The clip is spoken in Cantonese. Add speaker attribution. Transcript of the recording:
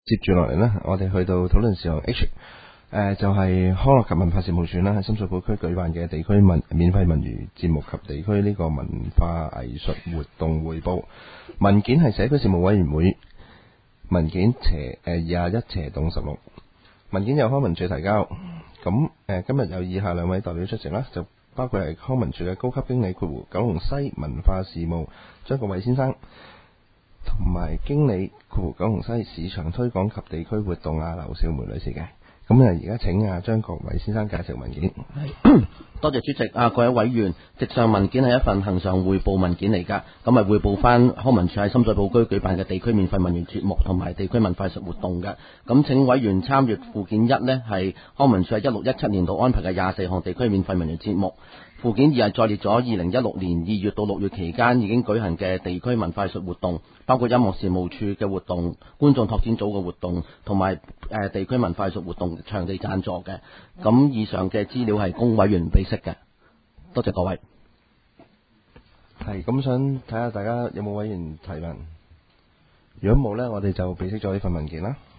Speaker 1: 接住落嚟呢，我哋去到討論事項 H，就係康樂及文化事務署啦，喺深水埗區舉辦嘅地區免費文娛節目及地區呢個文化藝術活動匯報。文件係社區事務委員會文件21/16，文件由康文署提交。咁今日有以下兩位代表出席啦，就包括係康文署嘅高級經理九龍西文化事務張國偉先生，同埋經理九龍西市場推廣及地區活動劉少梅女士嘅。咁而家請張國偉先生介紹文件。
Speaker 2: 多謝主席各位委員，直上文件係一份恆常匯報文件嚟㗎，咁係匯報翻康文署喺深水埗區舉辦嘅地區免費文娛節目同埋地區文化藝術活動嘅。咁請委員參閱附件1呢，係康文署喺16-17年度安排嘅24項地區免費文娛節目。附件2係載列咗2016年2月到6月期間已經舉行嘅地區文化藝術活動，包括音樂事務處嘅活動、觀眾拓展組嘅活動同埋地區文化藝術活動場地贊助嘅。咁以上嘅資料係供委員備悉嘅。多謝各位。
Speaker 1: 係咁，想睇下大家有冇委員提問。如果冇呢，我哋就備悉咗呢份文件啦。